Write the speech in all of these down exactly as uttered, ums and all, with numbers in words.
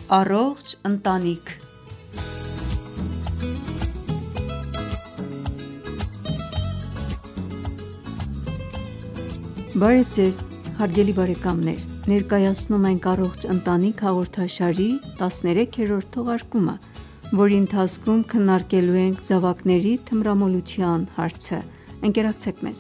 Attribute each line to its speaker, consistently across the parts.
Speaker 1: Առողջ ընտանիք։ Բարև ձեզ հարգելի բարեկամներ: Ներկայացնում ենք «Առողջ ընտանիք» հաղորդաշարի տասներեքերորդ թողարկումը, որի ընթացքում քննարկելու ենք զավակների թմրամոլության հարցը: Ընկերակցեք մեզ: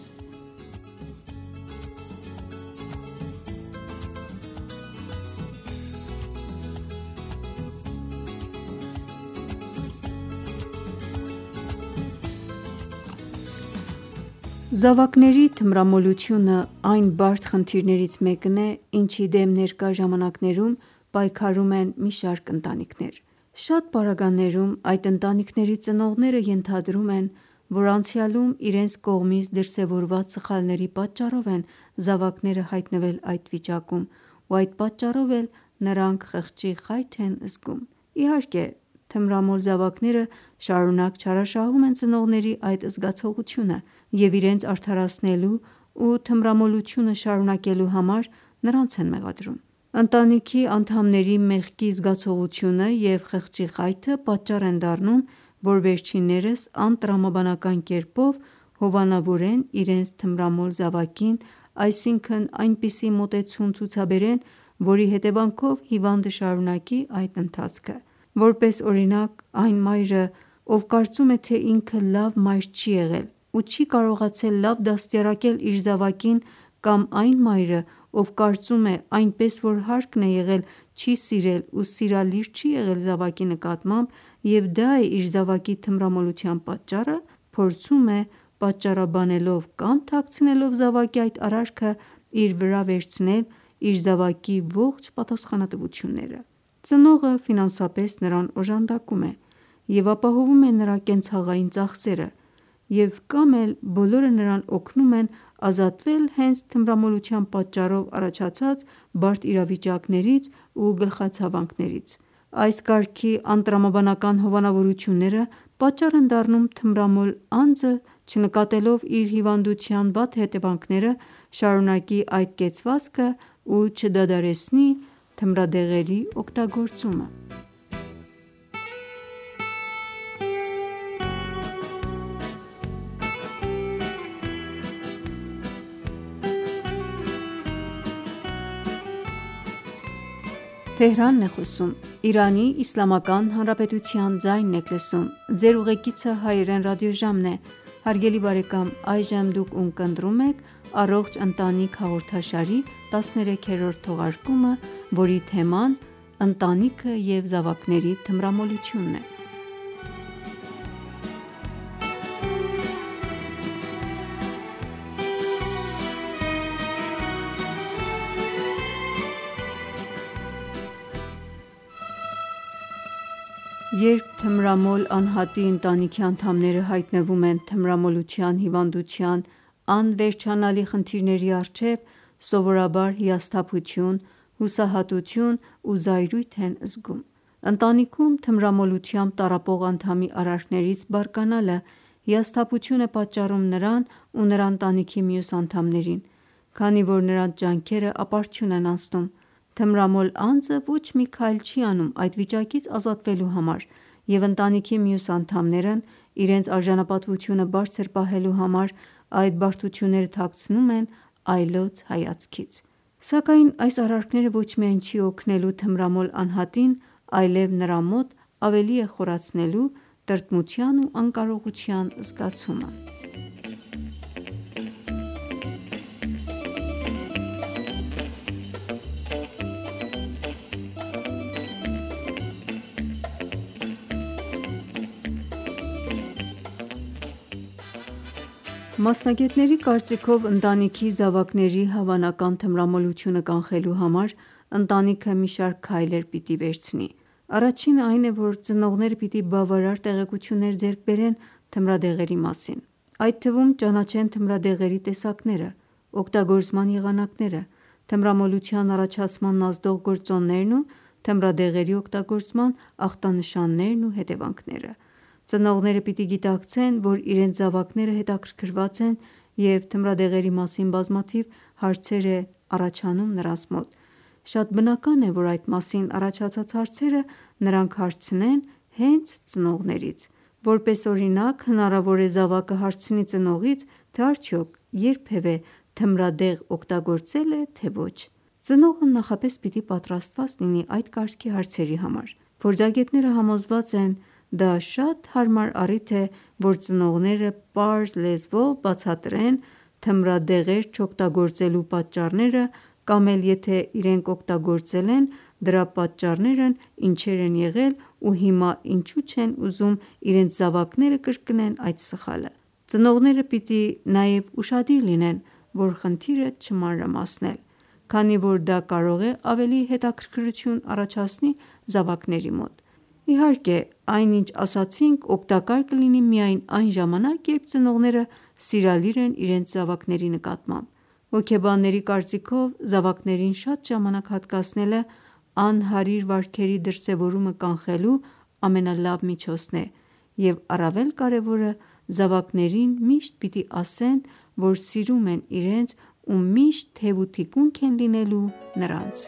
Speaker 1: Զավակների թմրամոլությունը այն բարդ խնդիրներից մեկն է, ինչի դեմ ներկա ժամանակներում պայքարում են մի շարք ընտանիքներ: Շատ պարագաներում այդ ընտանիքների ծնողները ենթադրում են, որ անցյալում իրենց կողմից դրսևորված սխալների պատճառով են զավակները հայտնվել այդ վիճակում ու այդ պատճառով էլ նրանք խղճի խայթ են զգում: Իհարկե, թմրամոլ զավակները շարունակ չարաշահում են ծնողների այդ զգացողությունը և իրենց արդարացնելու ու թմրամոլությունը շարունակելու համար նրանց են մեղադրում: Ընտանիքի անդամների մեղքի զգացողությունը և խղճի խայթը պատճառ են դառնում, որ վերջիններս անտրամաբանական կերպով հովանավորեն իրենց թմրամոլ զավակին, այսինքն այնպիսի մոտեցում ցուցաբերեն, որի հետևանքով հիվանդը շարունակի այդ ընթացքը: Որպես օրինակ, այն մայրը, ով կարծում է, թե ինքը լավ մայր չի եղել ու չի կարողացել լավ դաստիարակել իր զավակին, կամ այն մայրը, ով կարծում է այնպես որ հարկն է եղել, չի սիրել ու սիրալիր չի եղել զավակի նկատմամբ և դա է իր զավակի թմրամոլության պատճառը, փորձում է պատճառաբանելով կամ թաքցնելով զավակի այդ արարքը իր վրա վերցնել իր զավակի ողջ պատասխանատվությունները: Ծնողը ֆինանսապես նրան օժանդակում է և ապահովում է նրա կենցաղային ծախսերը և կամ էլ բոլորը նրան օգնում են ազատվել հենց թմրամոլության պատճառով առաջացած բարդ իրավիճակներից ու գլխացավանքներից: Այս կարգի անտրամաբանական հովանավորությունները պատճառ են դառնում թմրամոլ անձը, չնկատելով իր հիվանդության վատ հետևանքները, շարունակի այդ կեցվածքը ու չդադարեցնի թմրադեղերի օգտագործումը: Երբ թմրամոլ անհատի ընտանիքի անդամները հայտնվում են թմրամոլության հիվանդության անվերջանալի խնդիրների առջև, սովորաբար հիասթափություն, հուսահատություն ու զայրույթ են զգում: Ընտանիքում թմրամոլությամբ տառապող անդամի արարքներից բարկանալը հիասթափություն է պատճառում նրան ու նրա ընտանիքի մյուս անդամներին, քանի որ նրանց ջանքերը ապարդյուն են անցնում: Թմրամոլ անձը ոչ մի քայլ չի անում այդ վիճակից ազատվելու համար և ընտանիքի մյուս անդամներն իրենց արժանապատվությունը բարձր պահելու համար այդ բարդությունները թաքցնում են այլոց հայացքից: Սակայն այս արարքները ոչ միայն չի օգնելու թմրամոլ անհատին, այլև նրա մոտ ավելի է խորացնելու տրտմության ու անկարողության զգացումը: Մասնագետների կարծիքով ընտանիքի զավակների հավանական թմրամոլությունը կանխելու համար ընտանիքը մի շարք քայլեր պիտի վերցնի: Առաջինը այն է, որ ծնողները պիտի բավարար տեղեկություններ ձեռք բերեն թմրադեղերի մասին: Այդ թվում ճանաչեն թմրադեղերի տեսակները, օգտագործման եղանակները, թմրամոլության առաջացմանն ազդող գործոններն ու թմրադեղերի օգտագործման ախտանշաններն ու հետևանքները: Ծնողները պիտի գիտակցեն, որ իրենց զավակները հետաքրքրված են և թմրադեղերի մասին բազմաթիվ հարցեր է առաջանում նրանց մոտ: Շատ բնական է, որ այդ մասին առաջացած հարցերը նրանք հարցնեն հենց ծնողներից: Որպես օրինակ, հնարավոր է զավակը հարցնի ծնողից, թե արդյոք երբևէ թմրադեղ օգտագործել է, թե ոչ: Ծնողը նախապես պիտի պատրաստված լինի այդ կարգի հարցերի համար: Փորձագետները համոզված են դա շատ հարմար առիթ է, որ ծնողները պարզ լեզվով բացատրեն թմրադեղեր չօգտագործելու պատճառները կամ էլ եթե իրենք օգտագործել են, դրա պատճառներն ինչեր են եղել ու հիմա ինչու չեն ուզում իրենց զավակները կրկնեն այդ սխալը: Ծնողները պիտի նաև ուշադիր լինեն, որ խնդիրը չմանրամասնել, քանի որ դա կարող է ավելի հետաքրքրություն առաջացնի զավակների մոտ: Իհարկե, այն ինչ ասացինք օգտակար կլինի միայն այն ժամանակ, երբ ծնողները սիրալիր են իրենց զավակների նկատմամբ: Հոգեբանների կարծիքով, զավակներին շատ ժամանակ հատկացնելը անհարիր վարքերի դրսևորումը կանխելու ամենալավ միջոցն է և առավել կարևորը, զավակներին միշտ պիտի ասեն, որ սիրում են իրենց ու միշտ թև ու թիկունք են լինելու նրանց: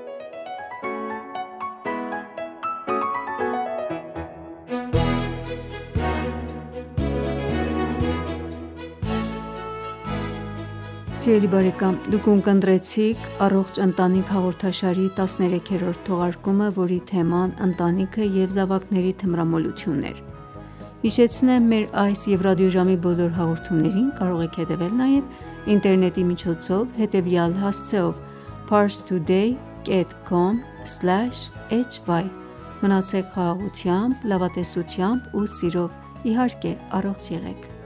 Speaker 1: «Առողջ ընտանիք» հաղորդաշարի տասներեքերորդ թողարկումը, որի թեման ընտանիքը և զավակների թմրամոլությունն էր: Հիշեցնեմ մեր այս և ռադիոժամի բոլոր հաղորդումներին կարող եք հետևել նաև ինտերնետի միջոցով հետևյալ հասցեով՝ parstoday dot com slash hy: Մնացեք խաղաղությամբ, լավատեսությամբ ու սիրով: Իհարկե առողջ եղեք: